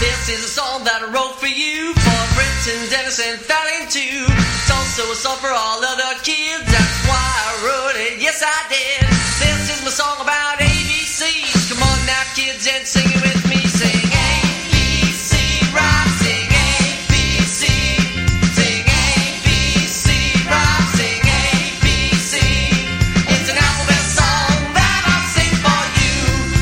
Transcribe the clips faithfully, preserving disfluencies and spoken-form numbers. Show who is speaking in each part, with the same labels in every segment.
Speaker 1: This is a song that I wrote for you, for Britton, Dennis, and Fallon too. It's also a song for all other kids, that's why I wrote it, yes I did. This is my song about A B Cs. Come on now kids and sing it with me. Sing A B C rock, sing A B C. Sing A B C rock, sing A B C. It's an alphabet song that I'll sing for you.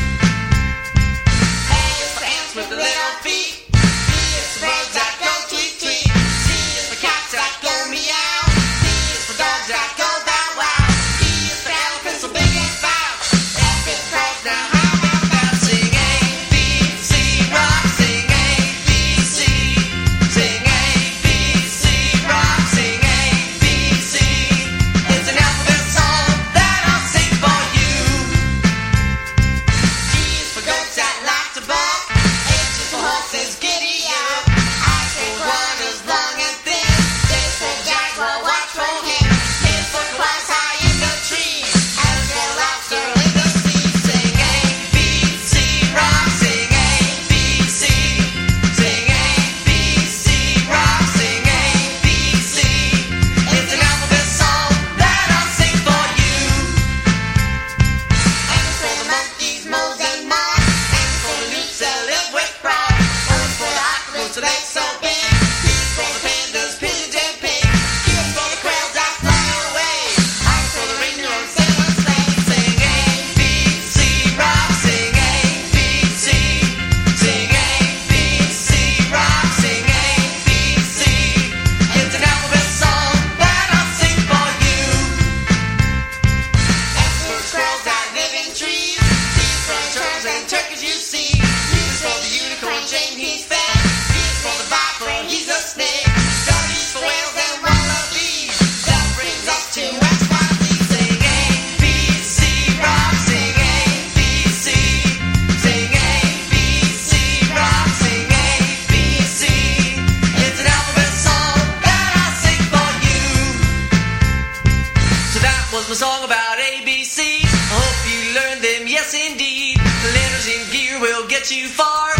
Speaker 1: A is for ants with the little feet. B is for birds that go tweet tweet. C is for cats that go meow. D is for dogs that go bow wow. E is for elephants so big and fat. F is for frogs, now how about that? Sing A B C rock, sing A B C. Sing A B C rock, sing A B C. It's an alphabet song that I'll sing for you. G is for goats that like to bark. H is for horses, giddy up. I is for iguanas, long and thin. J is for jaguar, watch for him. K is for clouds high in the tree. L is for lobster in the sea. Sing A B C rock, sing A B C. Sing A B C rock, sing A B C. It's an alphabet song that I'll sing for you. M is for the monkeys, moles, and moths. N is for the newts that live with frogs. O is for the octopus with legs so big. P is for the pandas, pigeons, and pigs. Q is for the quails that fly away. R is for the reindeer and sailor sleigh. Sing A B C rock, sing A B C. Sing A B C rock, sing A B C. It's an alphabet song that I'll sing for you. S is for squirrels that live in trees. T is for the turtles and turkeys you see. U is for the unicorn, Jane, he's fat. V is for the viper, he's a snake. W is for whales and wallabies. That brings us to X Y Z. Sing A B C rock, sing A B C. Sing A B C rock, sing A B C. It's an alphabet song that I'll sing for you. So that was my song about A B C. I hope you learned them, yes indeed. The letters in gear will get you far.